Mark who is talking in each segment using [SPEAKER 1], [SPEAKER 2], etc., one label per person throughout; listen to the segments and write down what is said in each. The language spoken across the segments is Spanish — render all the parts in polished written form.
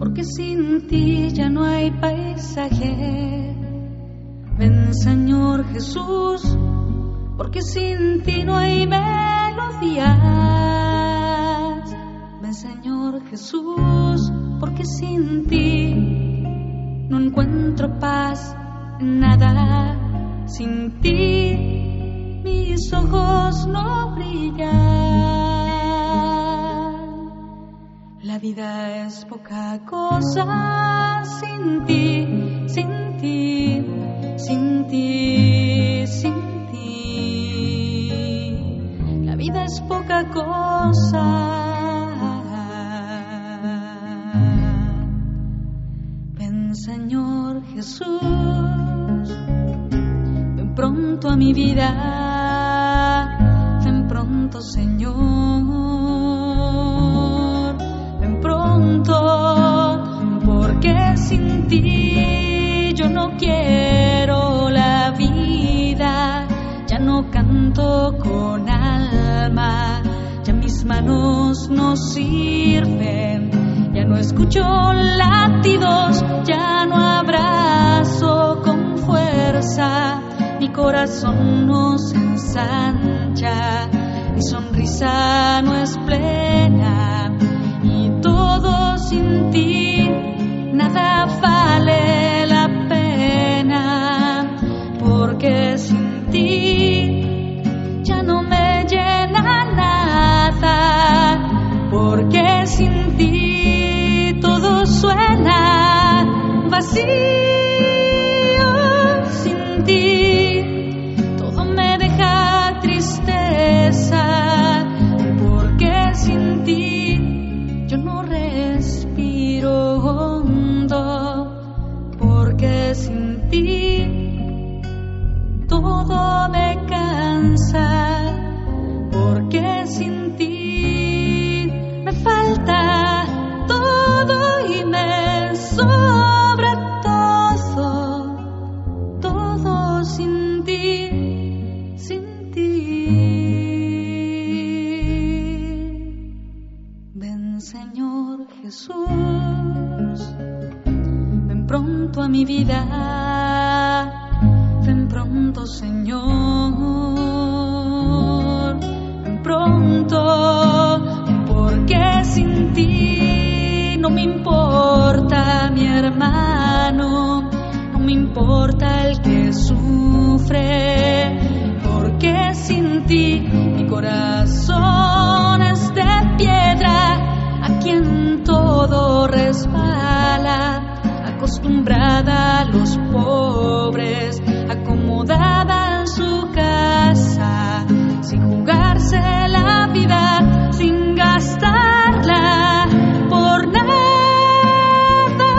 [SPEAKER 1] porque sin ti ya no hay paisaje. Ven, Señor Jesús, porque sin ti no hay melodías. Ven, Señor Jesús, porque sin ti no encuentro paz en nada. Sin ti mis ojos no brillan. La vida es poca cosa sin ti, sin ti, sin ti, sin ti. La vida es poca cosa. Ven, Señor Jesús, ven pronto a mi vida, ven pronto, Señor, ven pronto, porque sin ti yo no quiero la vida, ya no canto con alma, ya mis manos no sirven, ya no escucho latidos, ya no abrazo con fuerza, mi corazón no se ensancha, mi sonrisa no es plena, y todo sin ti, nada vale la pena, porque sin ti ya no me llena nada, porque sin ti todo suena vacío, sin ti todo me deja tristeza, porque sin ti yo no respiro hondo, porque sin ti todo me cansa, porque sin ti me falta todo y me sobra todo, todo sin ti, sin ti. Ven, Señor Jesús, ven pronto a mi vida, ven pronto, Señor, ven pronto, porque sin ti no me importa mi hermano, no me importa el que sufre, porque sin ti mi corazón es de piedra, a quien todo resbala, acostumbrada a los pobres, acomodada en su casa, sin jugarse la vida, sin gastarla por nada,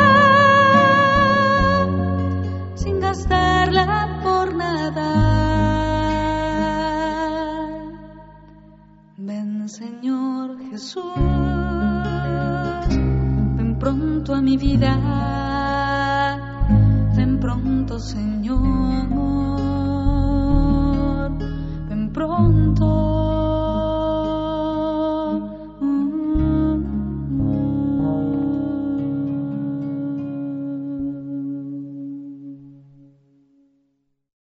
[SPEAKER 1] sin gastarla por nada. Ven, Señor Jesús, ven pronto a mi vida, ven pronto, Señor.